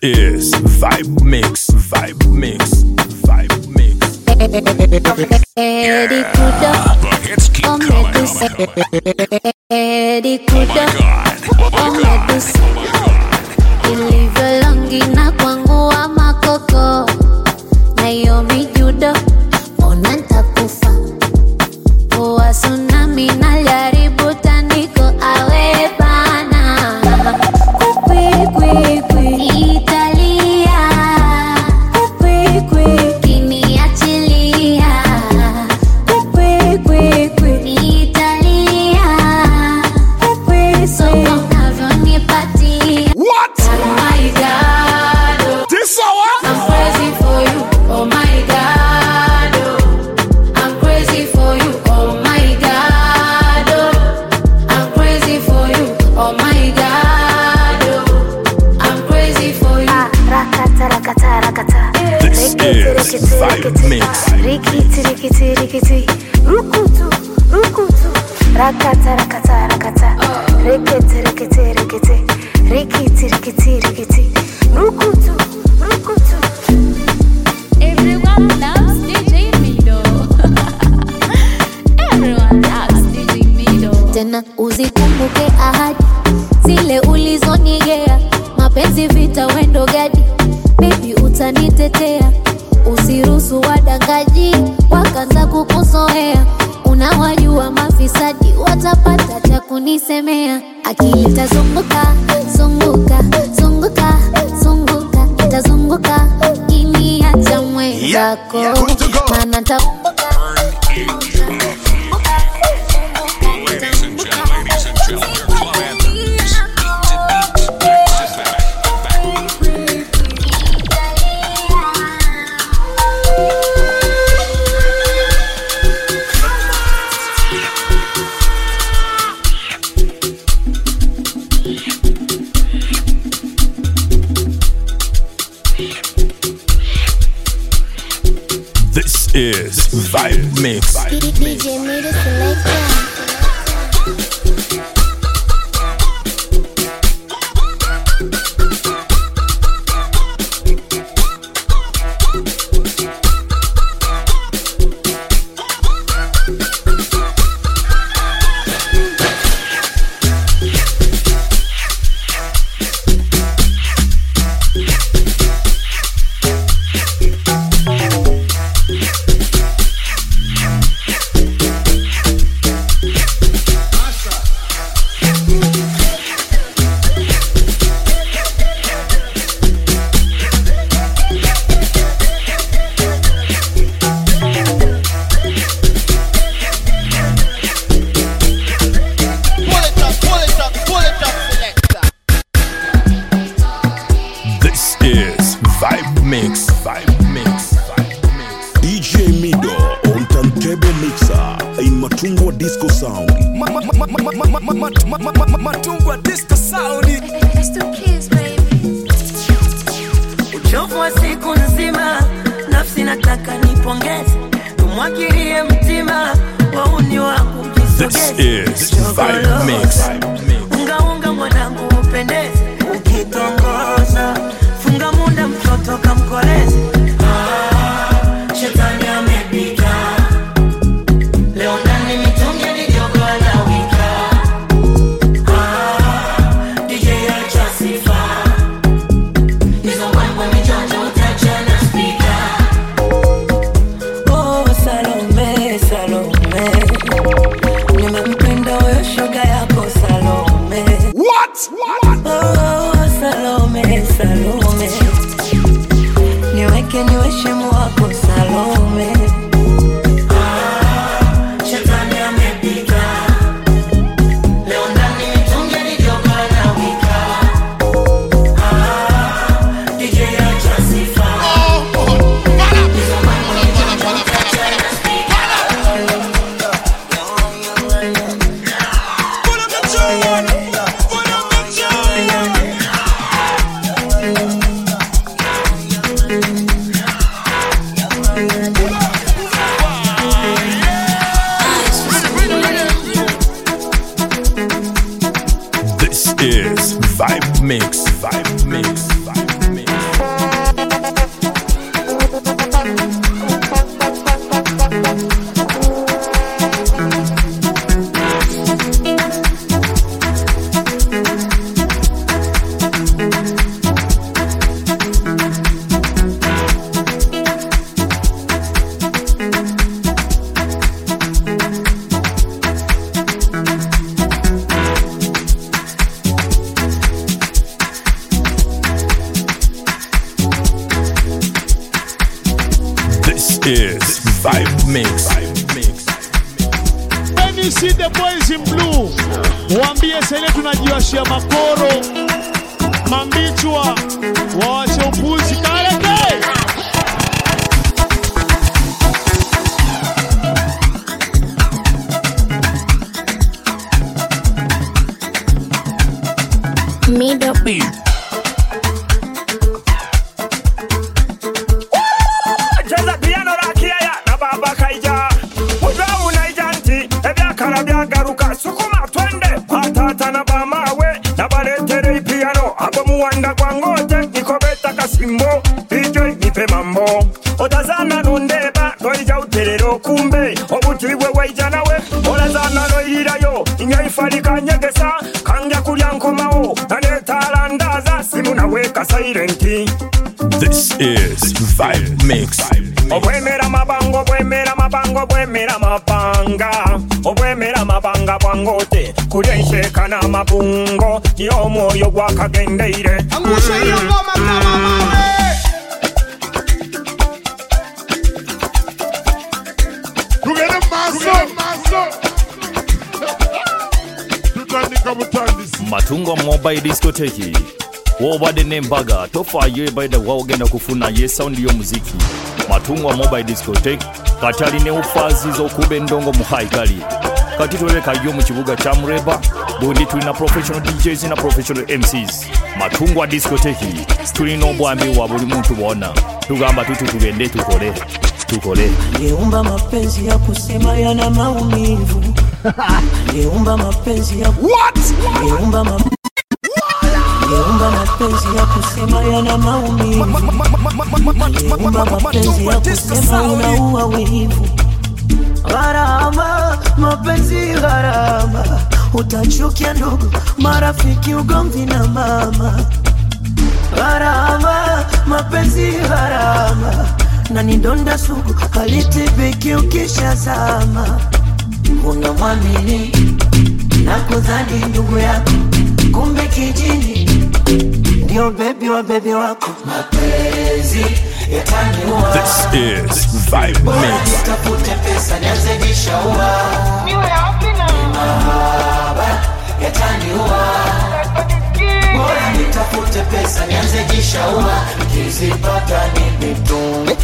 is Vibe Mix, Vibe Mix, Vibe Mix. Eddie Kudo, The hits keep coming. Eddie Kudo, ilivyo longi na kwangu wa makoko Naomi Judo, ona nitakufa Owa tsunami na jaribu tandiko awe bana Kwi Italia Kwi kiniachilia Kwi Italia Kwi so unavyonipatia What? Oh my God, oh. This hour? I'm crazy for you, oh my God, oh. I'm crazy for you, oh my God, oh. I'm crazy for you, oh my God, oh. I'm crazy for you. Rakata, rakata, rakata. This is Vibe Mix. Rikiti, rukutu, rakata, rakata, rakata. Rikiti, rukutu. Everyone loves DJ Mido. Everyone loves DJ Mido. Tena uzikumbuke ahadi zile ulizonigea, mapenzi vita wendo gadi, baby utanitetea, usiruhusu wadangaji wakaanza kukuzoea, unawajua mafisadi watapata cha kunisemea, akili tazunguka itazunguka kiniacha mwenzako, maana nitakumbuka. Ladies and gentlemen, your club anthems. This is Vibe Mix. DJ Mido Selector. This is Vibe Mix. Vibe Mix. Vibe Mix. DJ Mido on Turntable Mixer in Matungwa Disco Sound. Matungwa Disco Sound. Uchovu wa siku nzima, nafsi nataka nipongeze, tumwagilie mtima wauni wangu This mjisogeze. is Vibe Mix. Unga mwanangu upendeze, ukitongoza funga munda mtoto kamkoleze. Shetani amepika leo ndani mitungi ni jogo na wika. DJ acha sifa hizo mambo mijonjo utachana speaker. Oh Salome, nimempenda wewe shoga yako Salome. What? Oh Salome, niweke Vibe Mix. When you see the boys in blue, waambie sele tunajiwashia makoro, mambichwa, wawache upuzi kareke. Mido beat. Cheza piano rakia ya na baba kaija. Ujwa unaijanti, ebya karabya garuka. Sukuma twende, patata na bamawe. Na baletere piano, abo muwanda kwa ngote. Niko beta kasimbo, DJ nipe mambo. Otazana nondeba, noija uterero kumbe. Obutiwe waijanawe, olazana noirayo. Inya ifalika nyegesa, kanja kulyankomao. Nanetala ndaza, simu naweka silenti. This is Vibe Mix. Obwemera mabango, bwemera mabango, bwemera mabanga. Obwemera mabanga bwangote, kulensheka na mabungo. Yo moyo gwakagendeire. Angusha hiyo ngoma kama mawe. Tugere maso. Tutandika mutandisi. Matungo Mobile Discotheque. Woba the name baga tofa ye by the wogenda kufuna ye sound yo muziki. Matungo Mobile Discotheque katali ne ufazi zo kube ndongo muhai kali. Kati tuleka yo mu kibuga kya Mureba, bondi tulina professional DJs na professional MCs. Matungo Discotheque tulina obwambi wa buli muntu bona. Tugamba tugende tukole. Yeumba mapenzi ya kusema yana maumivu. Yeumba mapenzi ya Yeumba mapenzi ya kusema yana maumivu. Yeumba mapenzi ya kusema unaua wivu. Gharama, mapenzi gharama. Utachukia ndugu, marafiki, ugomvi na mama. Gharama, mapenzi gharama. Na ni donda sugu, halitibiki ukishazama. Unamwamini na kudhani ndugu yako, kumbe kijini ndio baby wa baby wako. Mapenzi yataniua. This is Vibe Mix. Nitafute pesa nianze jishaua. Niwe hapi na mahaba yataniua. Bora nitafute pesa nianze jishaua. Nikizipata ni mitungi.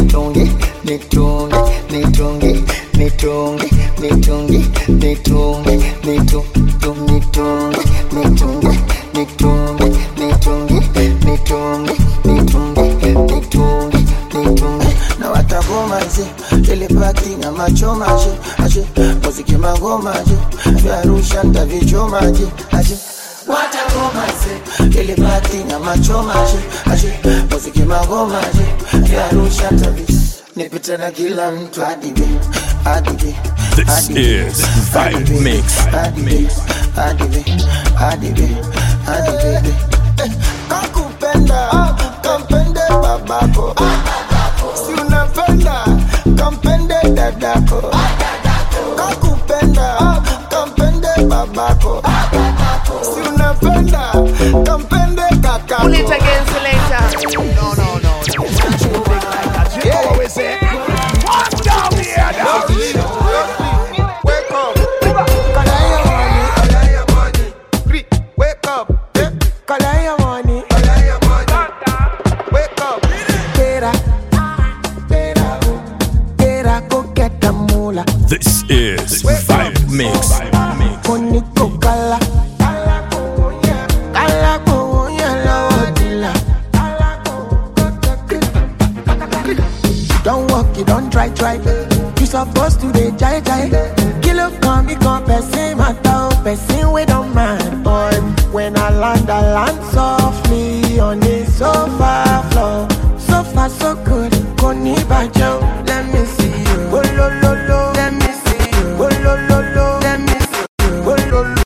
Na watagomaje telepati na machomaje aje muziki mangomaje vyarusha ndavichomaje aje watagomaje telepati na machomaje aje muziki mangomaje vyarusha ndavichomaje nipita na kila mtu adibe. This is Vibe Mix. Adibe. Kakupenda, kampende babako. Si unapenda, kampende dadako. Kakupenda, kampende babako. Si unapenda, kampende kakako. Pull it again, selector. No. You always say, I'm down here now. Wake up. Wake up. Kalaya money. Wake up. Tera, go get the moolah. This is Vibe Mix. Koniko kala. Kala ko yellow dilla. Don't walk, you don't try. You supposed to be jai. Kilo come, person matter, person we don't mind. Boy, when I land softly on the sofa floor. So far so good, koni bajo. Let me see you. Oh lo lo, let me see you. Oh lo lo, let me see you. Oh lo lo,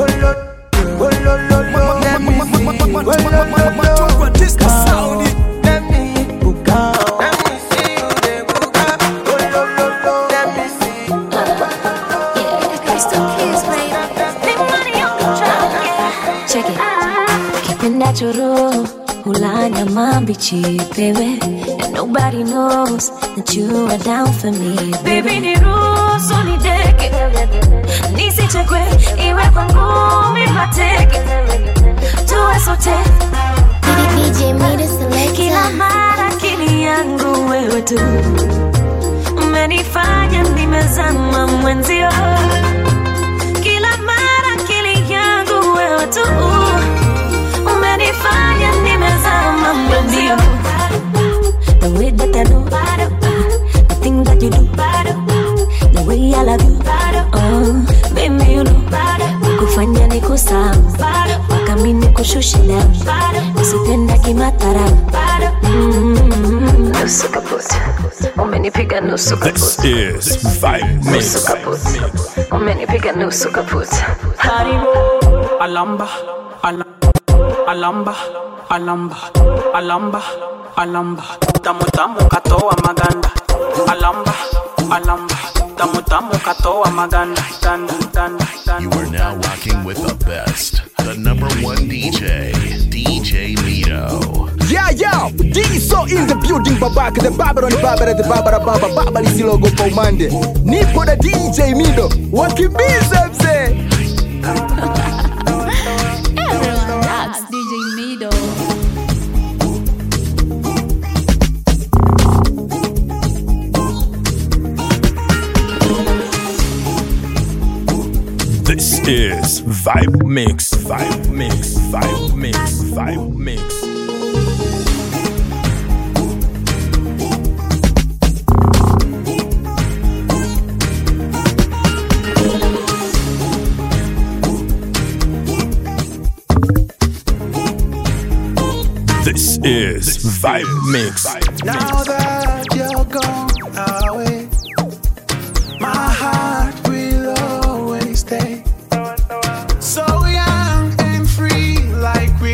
let me see you. Oh lo lo, disco sound. Let me book out. Let me see you, they book out. Oh lo, let me see you. Yeah, crystal kiss, baby. Big money on the track. Check it. Keep it natural. kula nyama mbichi, baby. And nobody knows that you are down for me, baby. Niruhusu nideke, nisichekwe, iwe kwa ngumi mateke, tuwe sote. DJ Mido Selecta. Kila mara akili yangu wewe tu, umenifanya nimezama mwenzio. Kila mara akili yangu wewe tu, umenifanya nimezama mwenzio. The way that I do, the thing that you do, the way I love you, baby you know, kufanya nikusahau, waka mimi nikushushe down, usipenda kimatara. Nusu kaput, umenipiga nusu kaput. This is Vibe Mix. Nusu kaput, umenipiga nusu kaput. Alamba, alamba, alamba, alamba, alamba, tamu tamu katoa maganda. Alamba, alamba, tamu tamu katoa maganda. You are now rocking with the best, the #1 DJ, DJ Mido. Yeah, yo, Diesel in the building, babaka, the Babylon, the Baba, is logo for Monday. Nipo the DJ Mido, wakimbiza mzee. Everyone loves DJ Mido. This is Vibe Mix. Vibe Mix. Vibe Mix. Vibe Mix. This is Vibe Mix. Now that you're gone away, my heart will always stay so young and free, like we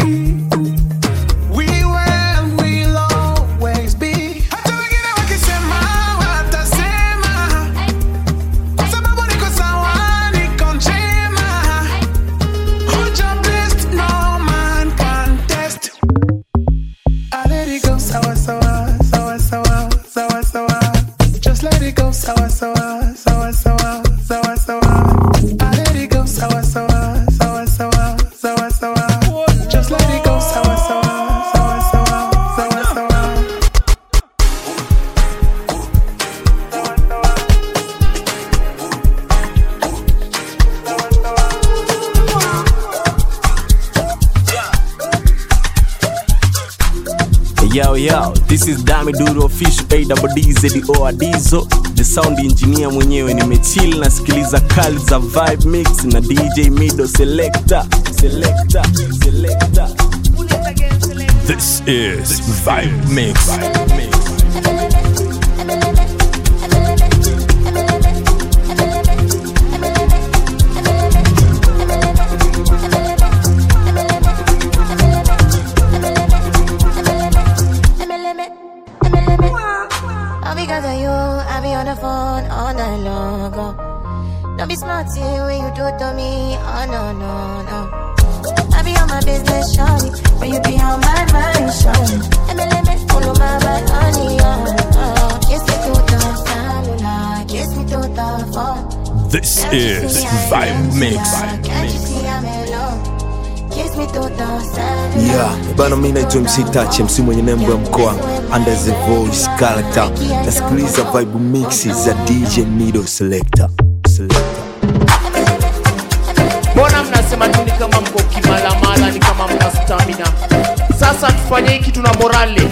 were and we'll always be. Hata wengine wakisema watasema, sababu niko sawa, niko njema. Who's your blessed, no man can test. I let it go, sawa sawa, sawa sawa, sawa sawa. Just let it go, sawa sawa, sawa sawa, sawa sawa. I let it go, sawa sawa, sawa sawa, sawa sawa. Just let it go, sawa sawa, sawa sawa, sawa sawa. Yo, this is Dami Duro Official AWDZO Adizo, the sound engineer mwenyewe. Nimechill nasikiliza kali za Vibe Mix na DJ Mido Selecta. This is Vibe Mix. All because of you, I be on the phone all night long. Don't be smart when you do to me. Oh no. I be on my business, shawty, but you be on my mind, shawty. Let follow my honey, kiss me to the cellular, kiss me to the phone. This is Vibe Mix. Can't you see I'm alone? Kiss me to the cellular. Yeah, bana mimi naitwa MC Touch, MC mwenye nembo ya mkoa Under the Voice character. Nasikiliza Vibe Mix za DJ Mido Selecta. Mbona mnasema tu ni kama mko kimalamala, ni kama mna stamina? Sasa tufanye hiki, tuna morale.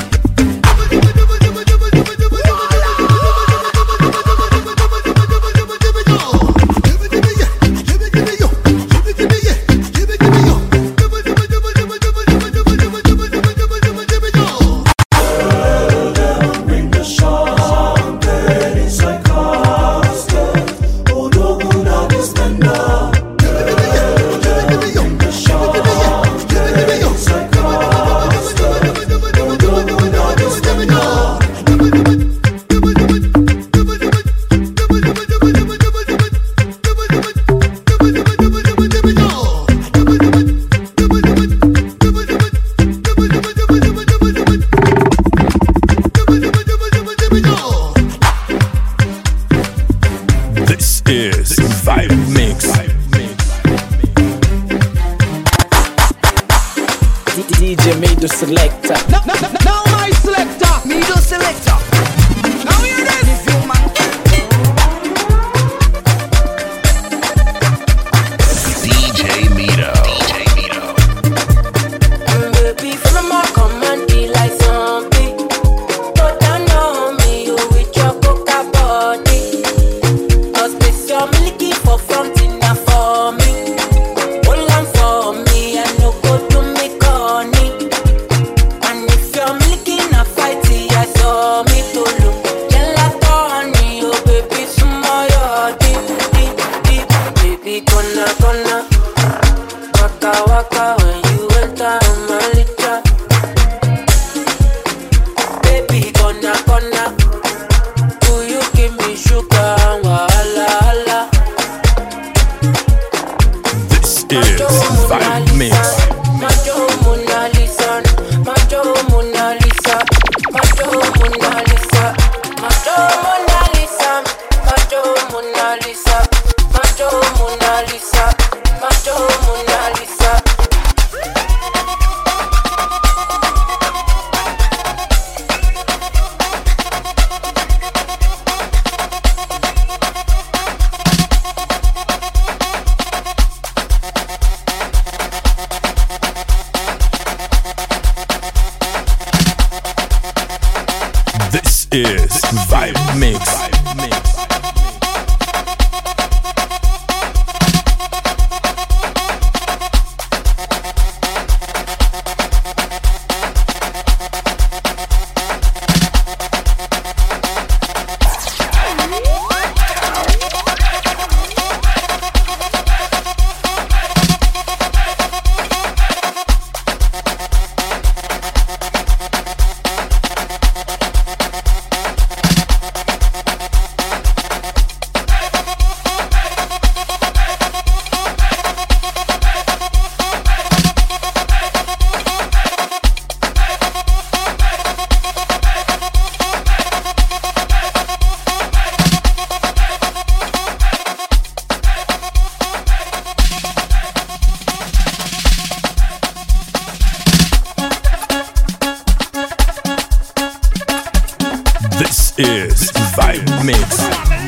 Vibe Mix. DJ Mido Selector. Now my selector, Mido Selector. Now hear this. DJ Mido. Baby, from my command, be like zombie. Go down on me, you with your coca body. Cause this your milky for front enough for me. Hold on for me, I no go to me corny. And if you're milky in a fight, I saw me to look. Gelatoni, oh baby, sumo deep. Baby, gonna. Waka when you enter my licha. Baby, gonna. Do you give me sugar? Wala. This is Vibe Mix. Macho Mona Lisa. Macho Mona Lisa. Macho Mona Lisa. Macho Mona Lisa. Macho Mona Lisa. Macho Mona Lisa. Macho Mona Lisa. This is Vibe Mix. This is Vibe Mix.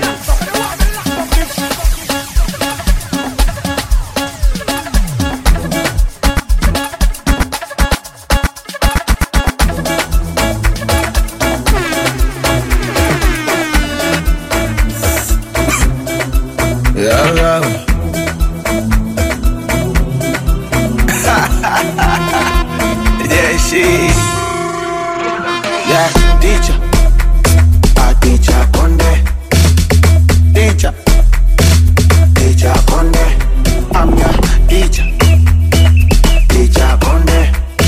Yeah, she. Yeah, teacher. Teacher Conde. Teacher Conde. I'm your teacher. Teacher Conde.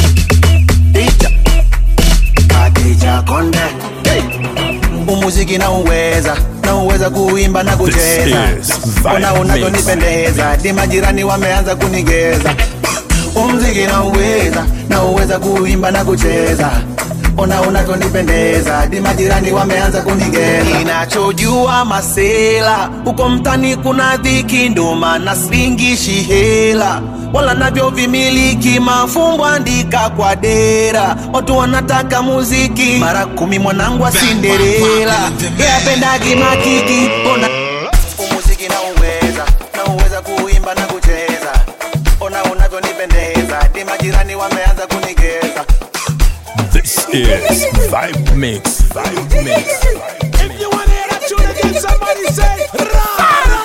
Teacher Conde. Hey. Umuziki na uweza kuimba na kucheza. Ona unavyonipendeza, di majirani wameanza kunigeza. Umuziki na uweza kuimba na kucheza. Ona unavyonipendeza, di majirani wameanza kunigeza. Ninachojua masela, uko mtani kuna dhiki, ndo maana singishi hela. Wala navyo vimiliki, mafumbo andika kwa dera. Watu wanataka muziki, mara 10 mwanangu wa Cinderella. Yapendagi makiki, ona umuziki na uweza kuimba na kucheza. Ona unavyonipendeza, di majirani wameanza kunigeza. This is Vibe Mix. Vibe Mix. If you wanna hear that tune again, somebody say Rara.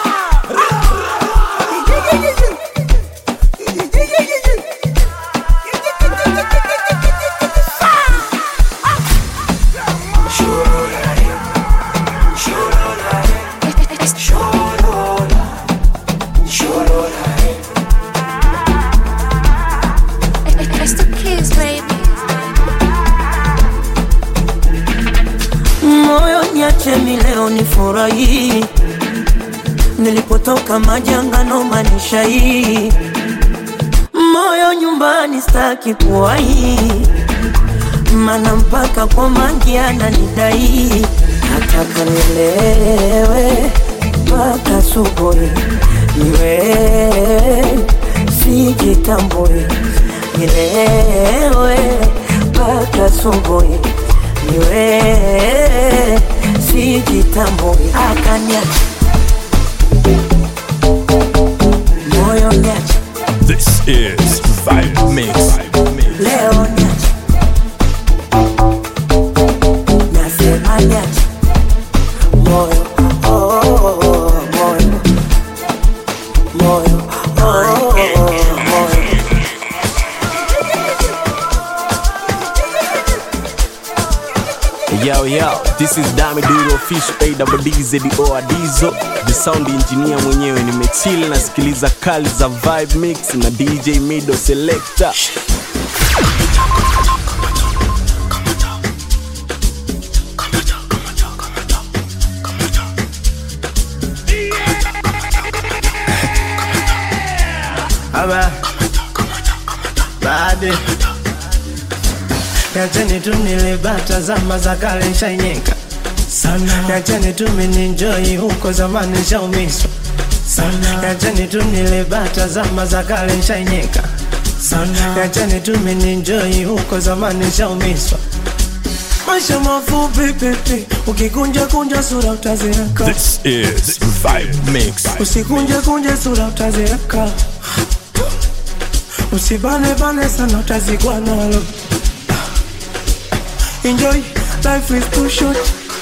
It's the kids, baby. Moyo niache leo nifurahi, nilipotoka majanga no manisha hii. Moyo nyumbani staki kuwahi, mana mpaka kwa mangi ananidai. Nataka nilewe mpaka asubuhi, niwe sijitambui, nilewe mpaka asubuhi, niwe sijitambui, akaniacha moyo niacha. This is Vibe Mix. Leo niacha, nasema niacha moyo, moyo, moyo, moyo. Yo, this is Dami Duro Official AWDZO Adizo, the sound engineer mwenyewe. Nimechill nasikiliza kali za Vibe Mix na DJ Mido Selector. Aba baade yacheni tu nilibata zama za kale nshainyeka sana, yacheni tu mininjoi huko zamani nshaumiswa sana, yacheni tu nilibata zama za kale nshainyeka sana, yacheni tu mininjoi huko zamani nshaumiswa. Maisha mafupi pipi, ukikunja kunja sura utaziraka. This is Vibe Mix. Usikunje kunje sura utaziraka, usibane bane sana utazikwa nalo. Enjoy, life is too short.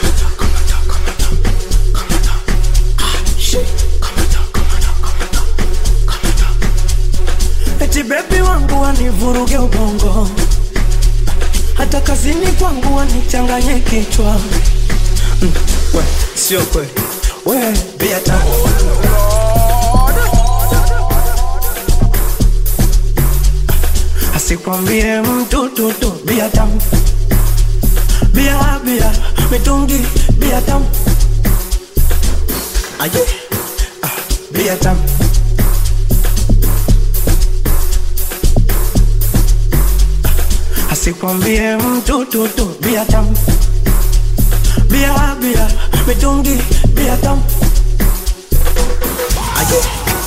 Eti baby wangu wanivuruge ubongo, hata kazini kwangu wanichanganye kichwa. We, sio kweli. We, bia tamu. Asikwambie mtu tutu, bia tamu. Bia, bia, mitungi, bia tamu. Aye, bia tamu. Asikwambie mtu tutu, bia tamu. Bia, bia, mitungi, bia tamu. Aye.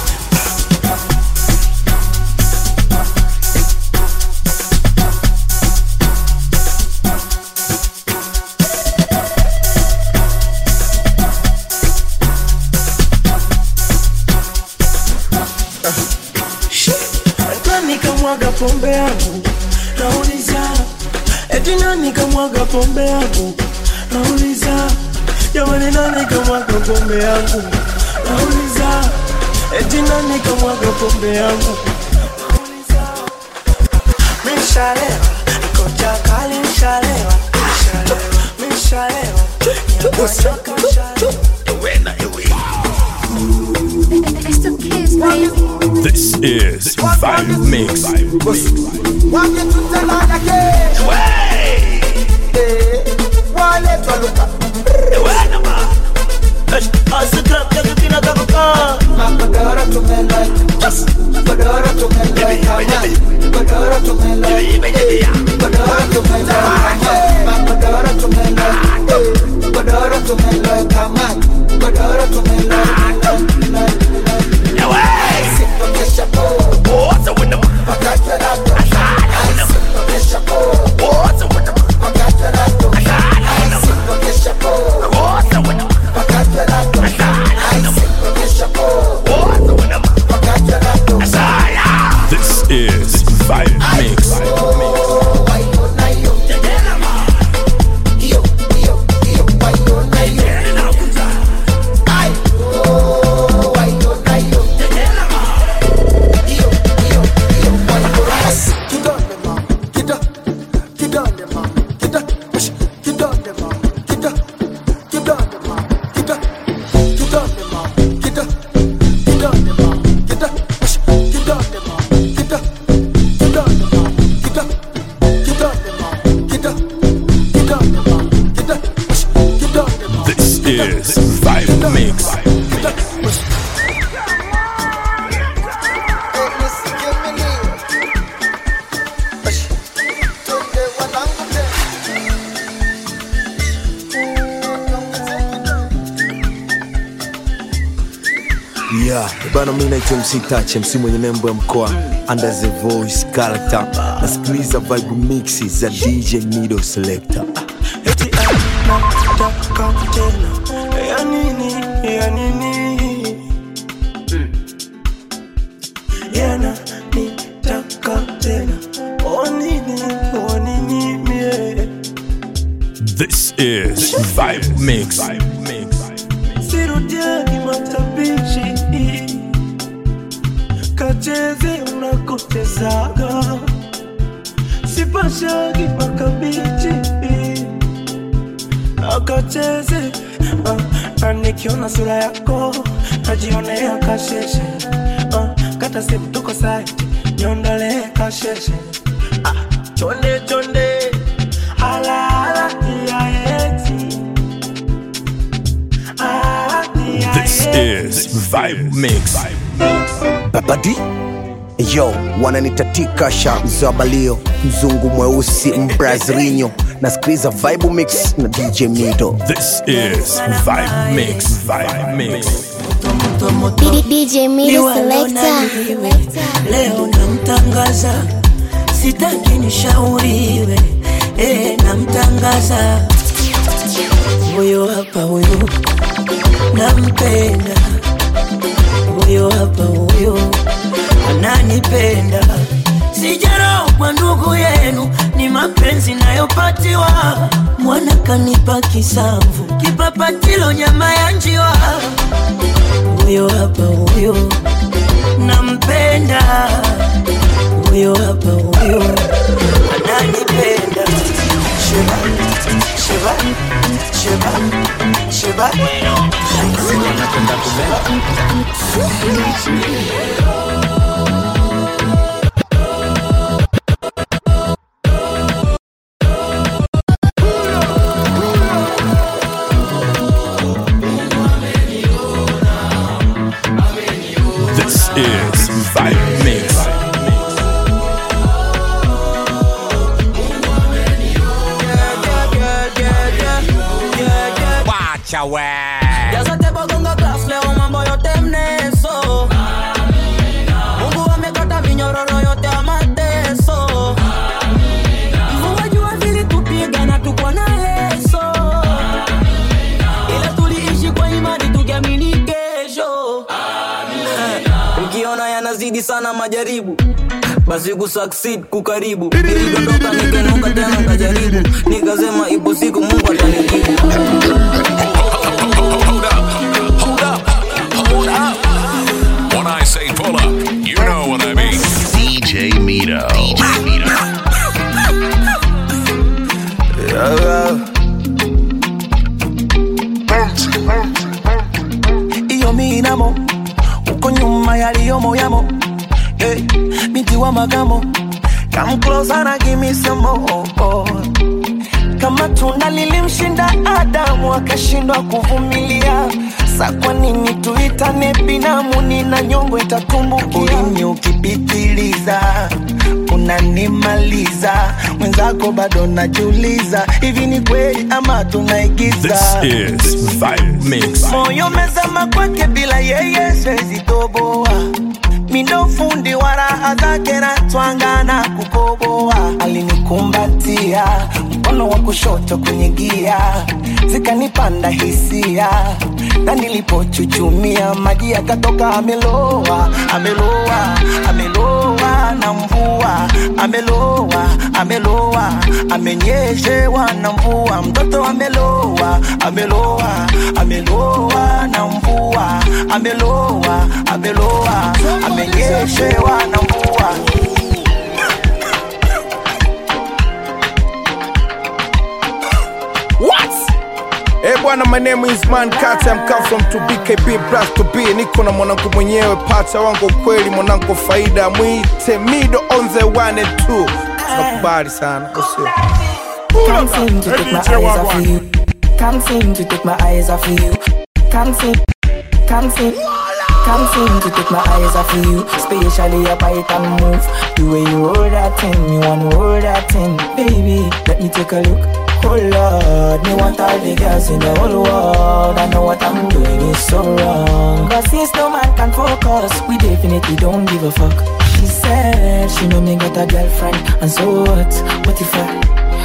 Nikamwaga pombe yangu, nauliza eti nani kamwaga pombe yangu, nauliza jamani nani kamwaga pombe yangu, nauliza eti nani kamwaga pombe yangu, nauliza mishalewa, niko chakali mishalewa, mishalewa, nyamachaka mishalewa. This is Vibe Mix. Want you to tell her again. Wale twaluka. Asikra kaya kinataka. Makodoro tumela. Makodoro tumela. Makodoro tumela. Makodoro tumela. Makodoro tumela. Makodoro tumela. Kama. Makodoro tumela. This is Vibe Mix. Yeah, bana mimi naitwa MC Touch, MC mwenye nembo ya mkoa Under the Voice character. Nasikiliza vibe mixi za DJ Mido Selector. Eti nataka tena. Ya nini, ya nini? Yana nitaka tena. O nini mie. This is Vibe Mix. Sirudiani matabichi, kacheze unakotezaga, sipashagi makabichi, akacheze na nikiona sura yako najionea kasheshe, kata simu tuko site niondole kasheshe, chonde chonde ala ala eti. This is Vibe Mix. Babadi yo wananitatika Zabalio, mzungu mweusi mbrazrinyo, nasikiliza Vibe Mix na DJ Mido. This is Vibe Mix. Vibe Mix. DJ Mido Selector. Leo namtangaza, sitaki nishauriwe, namtangaza. Huyo hapa huyo nampenda, huyo hapa huyo ananipenda. Sijaro kwa ndugu yenu, ni mapenzi nayopatiwa. Mwana kanipa kisamvu, kipapatilo nyama ya njiwa. Huyo hapa huyo nampenda, huyo hapa huyo ananipenda. Sheba, sheba, sheba, sheba. This is Vibe Mix. Wacha we. Ya sa te pogonga class leo mambo yote mneso. Mungu amekata minyororo yote amateso. Mvua jua vile tupigana tukwa na leso. Ila tuliishi kwa imani tukiamini kesho. Ukiona yanazidi sana majaribu, basi kusucceed kukaribu. Nilidondoka nikanuka tena nikajaribu, nikasema ipo siku Mungu atanijibu. Hold up. When I say pull up, you know what I mean. DJ Mido. DJ Mido. Iyo minamo uko nyuma yaliyo moyamo, binti wa magamo, come closer and give me some more. Kama tunda lilimshinda Adamu akashindwa kuvumilia, sa kwa nini tuitane binamu? Nina nyongo itatumbukia. Ulimi ukipitiliza unanimaliza, mwenzako bado najiuliza, hivi ni kweli ama tunaigiza? This is Vibe Mix. Moyo mezama kwake bila yeye siwezi toboa. Mindo fundi wa raha zake na twangana kukoboa. Alinikumbatia mkono wa kushoto kwenye gia, zikanipanda hisia, na nilipochuchumia maji yakatoka. Ameloa, ameloa, ameloa na mvua, ameloa, ameloa, amenyeshewa na mvua. Mtoto ameloa, ameloa, ameloa na mvua, ameloa, ameloa, amenyeshewa na mvua. What? Hey bwana, my name is Man Kata, I'm come from to BKB Plus to be. Niko na mwanangu mwenyewe, pacha wangu kweli, mwanangu faida, mwite Mido on the 1 and 2. Tunakubali sana. Can't seem to take my eyes off of you. Can't seem to take my eyes off of you. Can't seem to take my eyes off of you. Especially your bite and move. The way you hold that thing, me want hold that thing. Baby, let me take a look. Oh Lord, me want all the girls in the whole world. I know what I'm doing is so wrong, 'cause since no man can focus. We definitely don't give a fuck. She said she know me got a girlfriend, and so what? What if I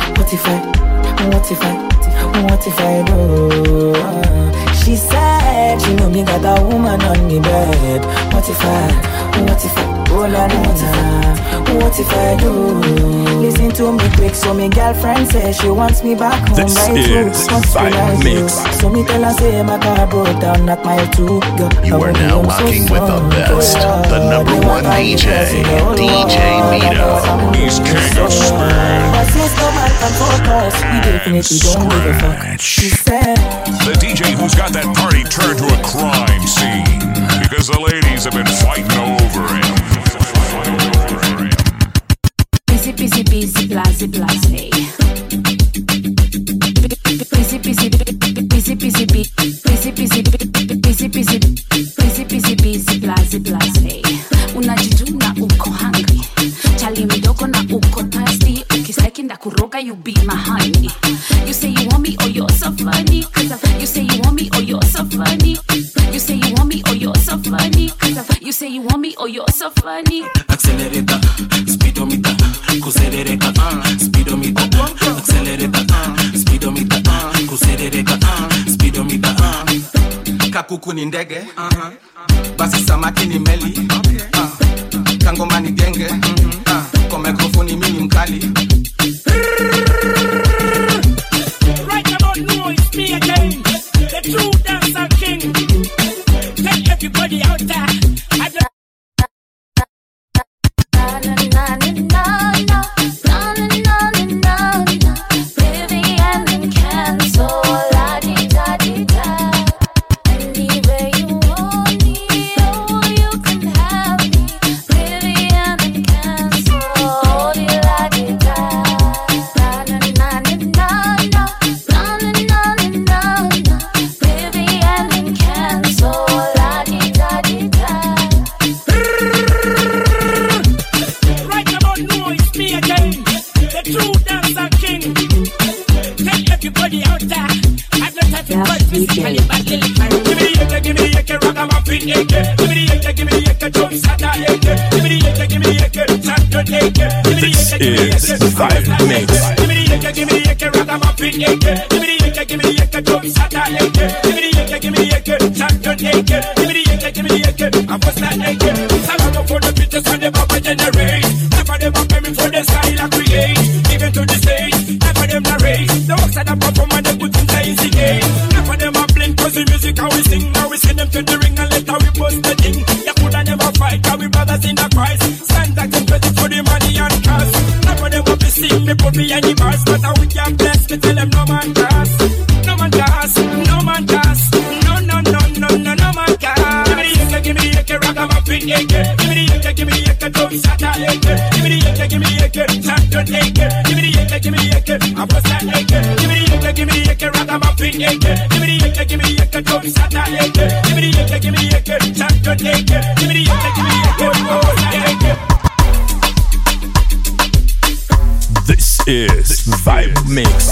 do? She said she know me got a woman on me bed. What if I oh la la, what if I do? Listen to me quick, so me girlfriend says she wants me back home. This is Vibe Mix. So me tell her say my car broke down, not my two. You are now rocking with the best, the number one DJ, DJ Mito. He's king of Spin. But since no man can focus, we definitely don't give a fuck. She said the DJ who's got that party turned to a crime scene because the ladies have been fighting over him. Busy, blase. Busy, blase. Unajijuna uko hungry. Chali midoko na uko thirsty. Ukiseki ndakuroga, you be my honey. You say you want me, oh you're so funny. You say you want me, oh you're so funny. You say you want me, oh you're so funny. You say you want me, oh you're so funny. Accelerator, speedometer, kuserereka, speedometer, accelerator, speedometer, kuserereka, speedometer. Kakuku ni ndege, basi samaki ni meli, kangoma ni genge, kwa mikrofoni mimi mkali. Right about now it's me again, the true dancer king. Take everybody out there. This is Vibe Mix. This is Vibe Mix.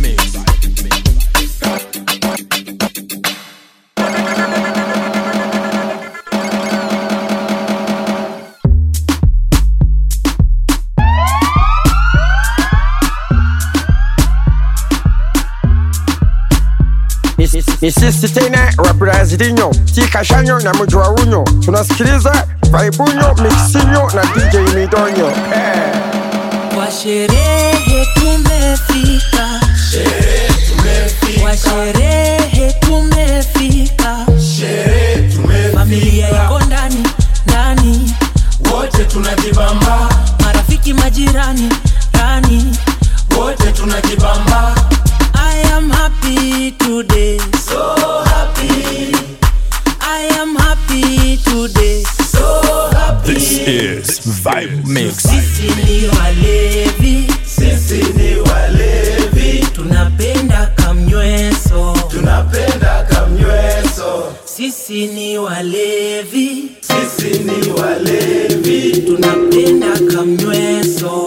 Sisi tena Braziliano Tika Shanyo na mjua unyo. Tunasikiliza Vibe Mixinyo na DJ Midonyo. Kwa sherehe tumefika, kwa sherehe tumefika, familia iko ndani, wote tunajibamba, marafiki majirani, wote tunajibamba. I am happy today, so happy. I am happy today, so happy. This is Vibe Mix. Sisi ni walevi, tunapenda kamnyweso, Sisi ni walevi, tunapenda kamnyweso,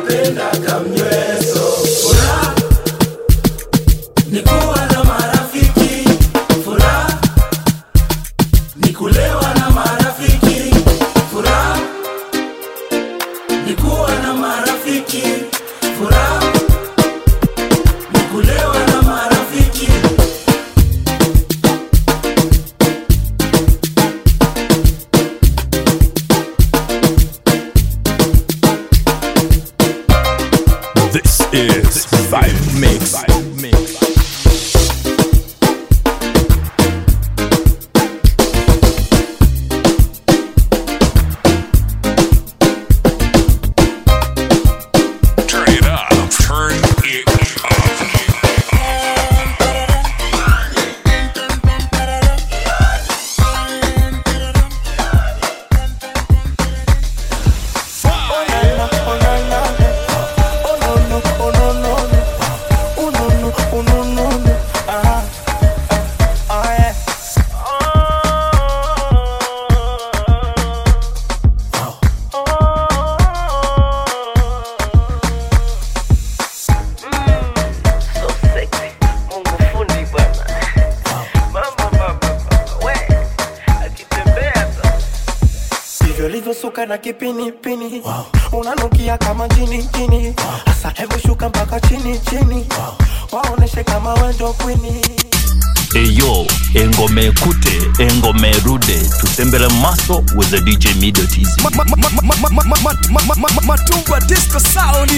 Furaha ni kuwa na marafiki, furaha ni kulewa na marafiki. ulivyosuka na kipini pini. Unanukia kama jini jini. Asa hebu shuka mpaka chini chini. Waoneshe kama wendo kwini. Eyo, engome kute, engome rude. Tutembele maso with the DJ Mido TZ. Matumba disco sound.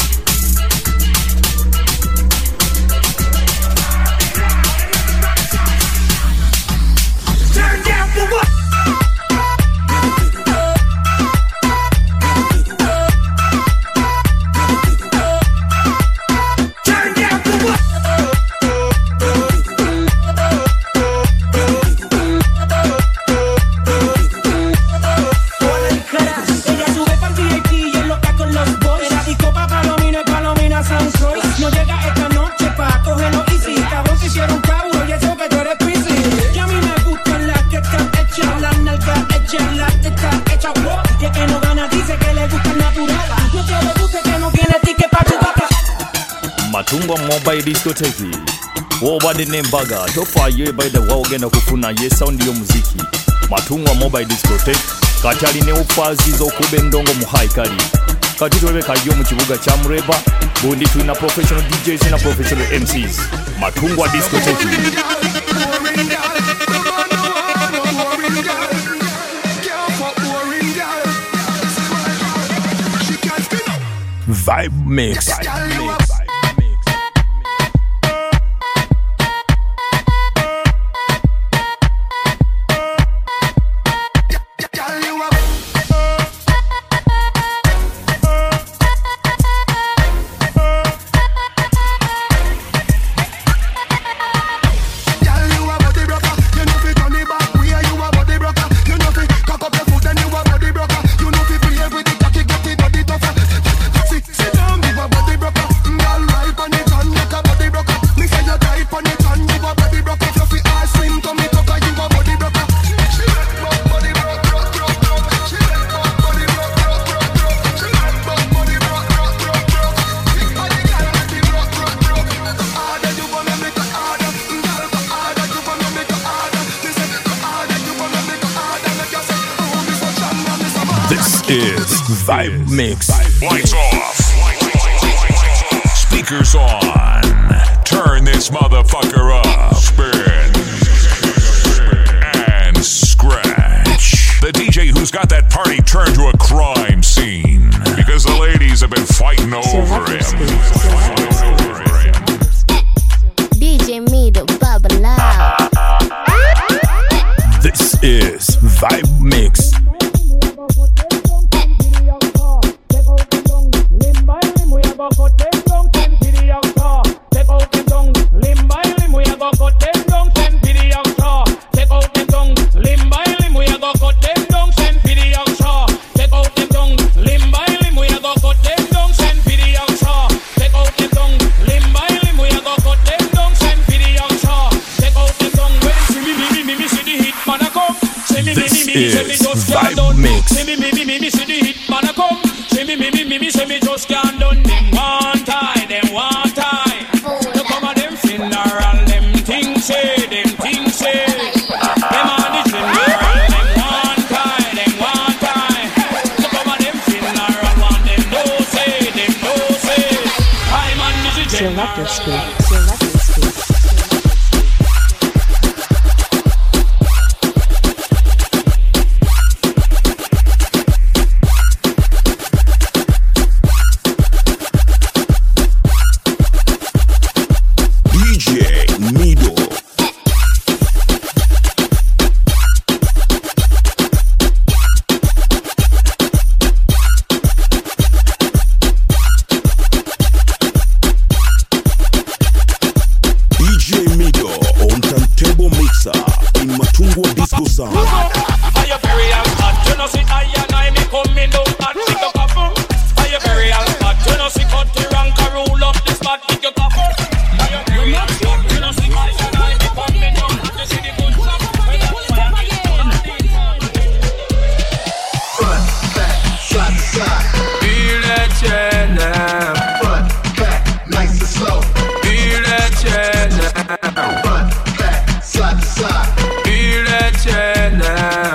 Turn down for what? Matungwa mobile discotheque. Woba the name baga. Tofa ye by the wogena kufuna ye sound yo muziki. Matungwa mobile discotheque. Kachali ne ufazi zo kubendongo muhaikali. Katitwebe kayo mu kibuga kya Mureba. Bundi tuna professional DJs na professional MCs. Matungwa discotheque. Vibe mix. Is Vibe Mix. Lights off. Speakers on. Turn this motherfucker up. Spin. And scratch. The DJ who's got that party turned to a crime scene. Because the ladies have been fighting over him. DJ Mido, Babala. This is Vibe Mix. Is Vibe Mix. See me, see the hit man a come. See me, see me just can't done them one time, them one time. Look come at them funeral, them things say, them things say. Them on the funeral, them one time, them one time. Look come at them funeral, one them no say, them no say. I'm on the general. Slide to slide. Feel that chair now.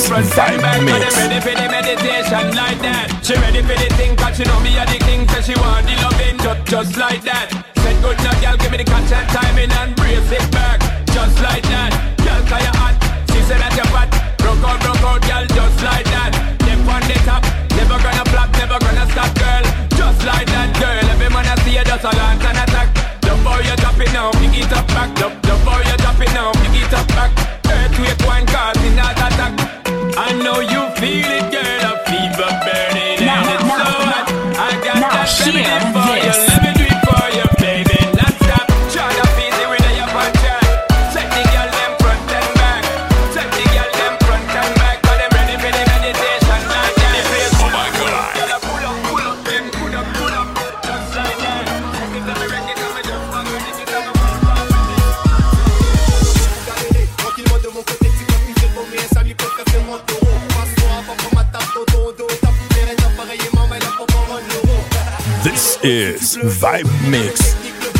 front and back. But they ready for the meditation like that. She ready for the thing, cause she know me a the king. So she want the loving just like that. Said good now, girl, give me the catch and timing and brace it back. Just like that. Girl, cause you hot. She said that you're fat. Broke out, girl, just like that. Dip on the top. Never gonna flop, never gonna stop, girl. Just like that, girl. Every man I see you just a launch and attack. Love how you drop it now, pick it up back. Love how you drop it now, pick it up back. Earthquake one causing that attack. I know you feel it, girl. A fever burning and it's so hot. I got that feeling for you. Let me do it for you, baby. Not stop. Try to feel the way that you punch out. Take the girl them front and back. Take the girl them front and back. Cause them ready for the meditation like that. Oh my God. Pull up, them, pull up. Just like that. If them ready, come and jump on me. This is Vibe Mix.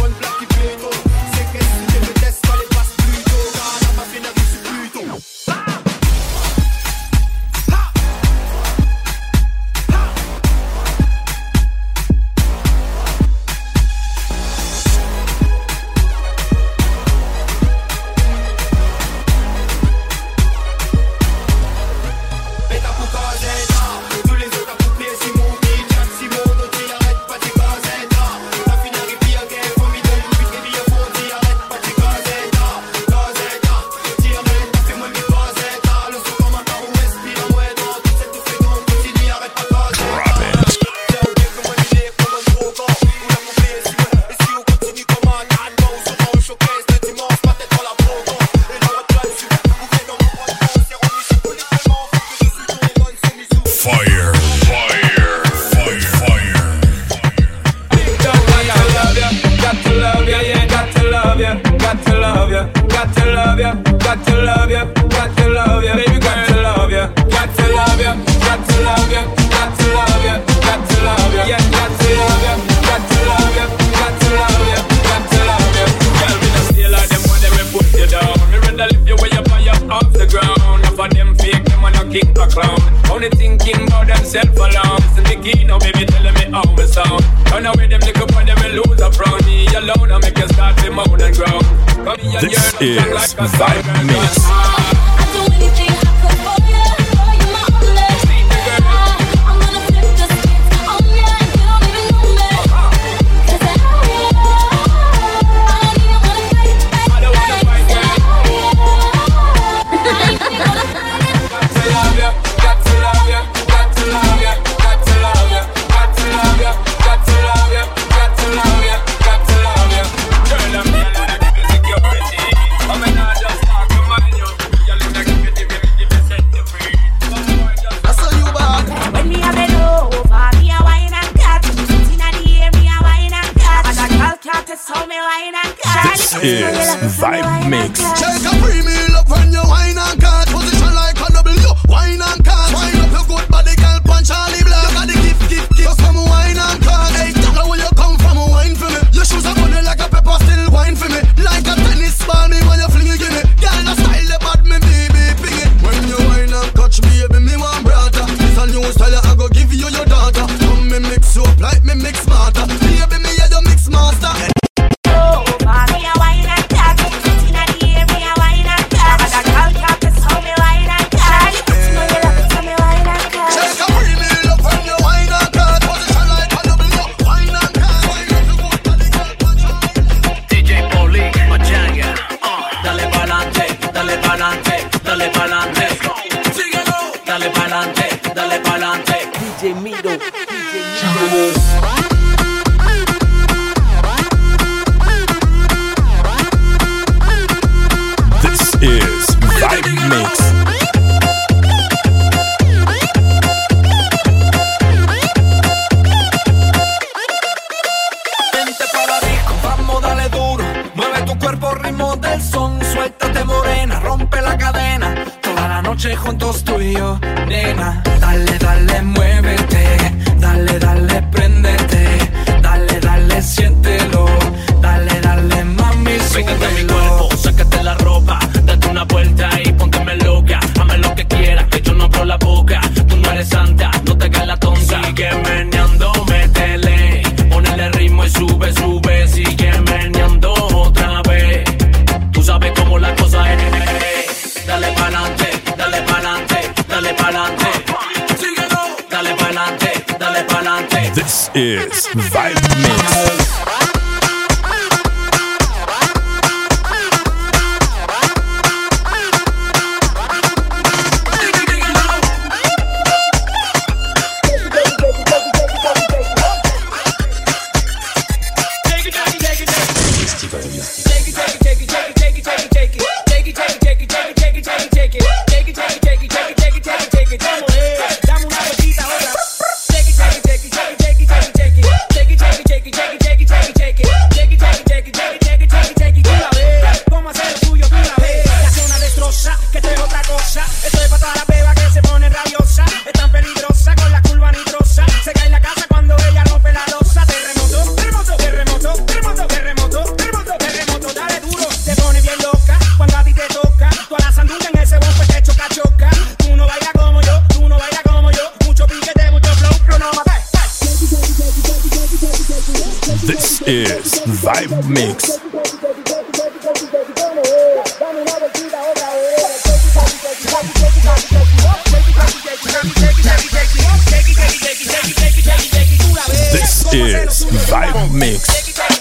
This is Vibe Mix. This is Vibe Mix. Shake a free meal up when you wine and cut. Position like a W, wine and cut. Wine up your good body, girl, punch Charlie Black. You got the gift, so come wine and cut. Hey, tell her where you come from, wine for me. Your shoes are funny like a pepper, still wine for me. Like a tennis ball, me when you fling it, give me. Girl, the style, the bad, me baby, ping it. When you wine and touch me, baby, me want brother. This a new style, I go give you your daughter. Come me mix you up like me mix smarter. Baby, me yeah, you mix master. DJ Mido. This is Vibe Mix. Vente para disco, vamos, dale duro. Mueve tu cuerpo, ritmo del son. Suéltate morena, rompe la cadena. Toda la noche juntos tú y yo, nena. Dale, dale, muévete. Dale, dale, préndete. Dale, dale, siéntelo. Dale, dale, mami, pégate a mi cuerpo, sácate la ropa. Date una vuelta y pónteme loca. Hazme lo que quieras, que yo no This is Vibe Mix. Is Vibe Mix. This is Vibe Mix.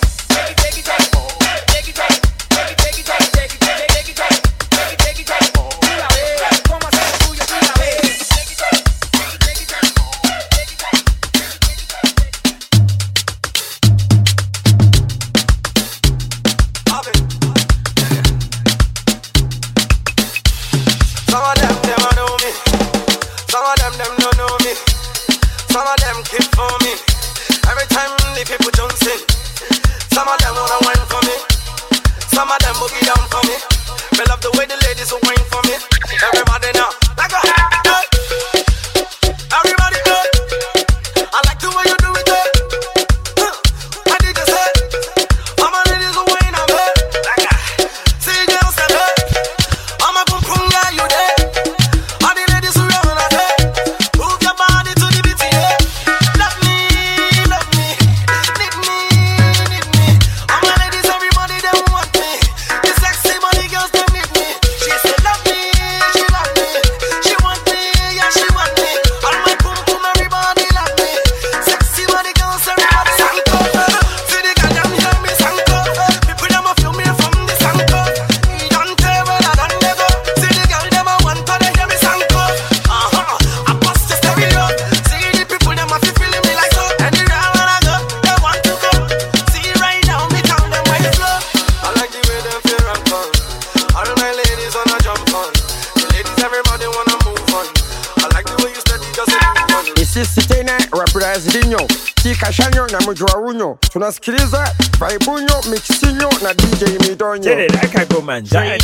Tunasikiliza Vaibunyo, Mixinyo na DJ Midonyo. Tere laka gomanjani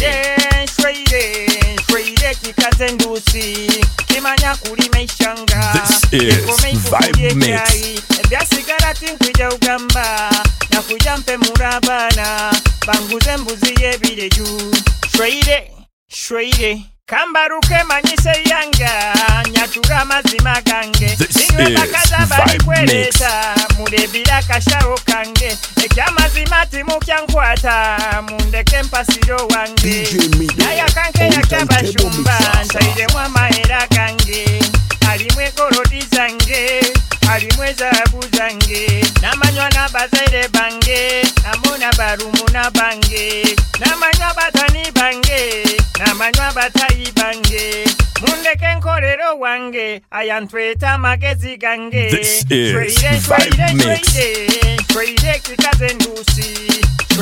Shreide kikaze ndusi Kimanya kulime ishanga. This is Vibe Mix. Ebyasigala tinkwija ugamba na kujampe murabana banguze mbuzi yebireju. Shreide kambaruke manyise yanga nyatura mazima gange. Niwe bakaza balikweleta mudebira kasharo kange. Ekya mazima timu kyankwata mundeke mpasiro wange. Naya kanke yakya bashumba ntaire mwama era gange. Alimwe korodi zange alimwe zabu zange. Namanywa na bazaire bange amona barumu na bange. Namanywa batani bange namanywa batayi bange. Mundeke nkorero wange ayantweta magezi gange. This is Vibe Mix. Shreide kikaze ndusi.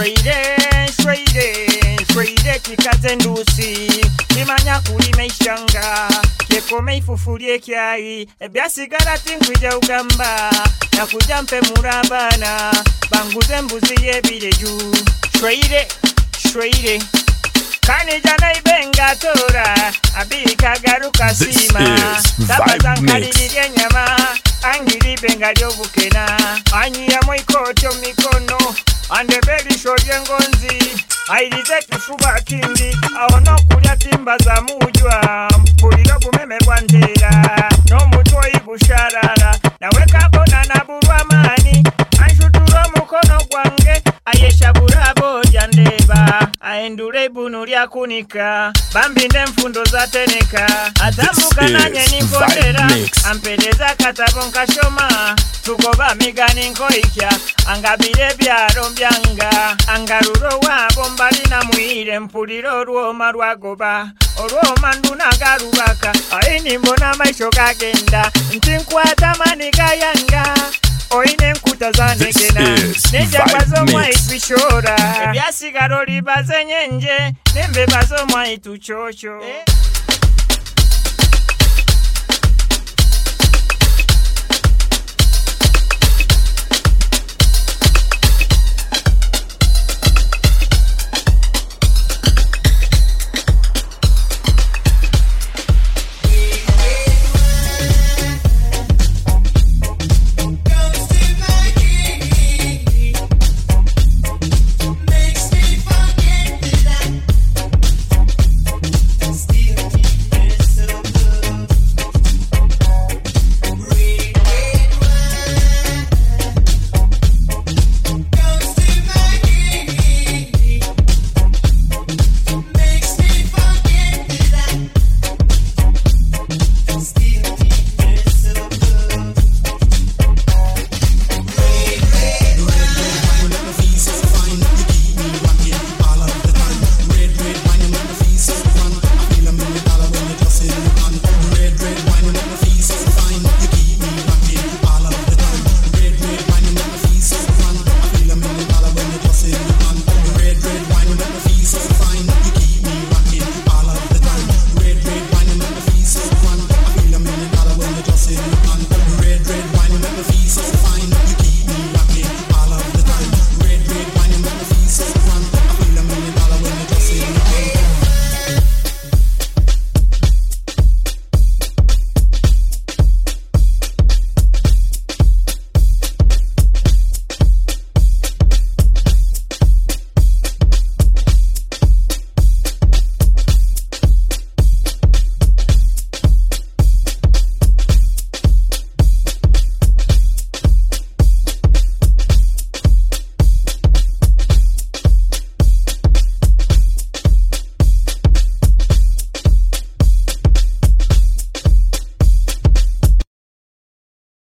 Shreide kikaze ndusi. Kimanya kulime ishanga kekome ifufulie kyai. Ebyasigala tinkwija ugamba na kujampe murabana banguze mbuzi yebireju. Shreide kanija na ibenga tora abika garuka sima. Tabazankalilirye nyama angiri benga lyobukena. Anyi ya moikoto mikono andebeli sholye ngonzi. Airize kifuba kindi awono kulya timba za mujwa. Mpuliro kumeme bwantera no mutoi busharara. Naweka bona na burwa mani anshuturo mukono gwange. Ayesha burabo jandeba aendure bunu lya yakunika bambinde mfundo zateneka atamuka nanye nimpondera ampeleza katabo nkashoma tugoba migani nkoikya angabire byaro byanga angaruro wabo mbali na mwire mpuliro rwoma rwagoba orwoma ndunagarubaka aini mbona maisho kagenda ntinkwata manika yanga oine nkuta zanekena neja bazomwa itwishora ebyasigaro libaze nyenje nembe bazomwa ituchocho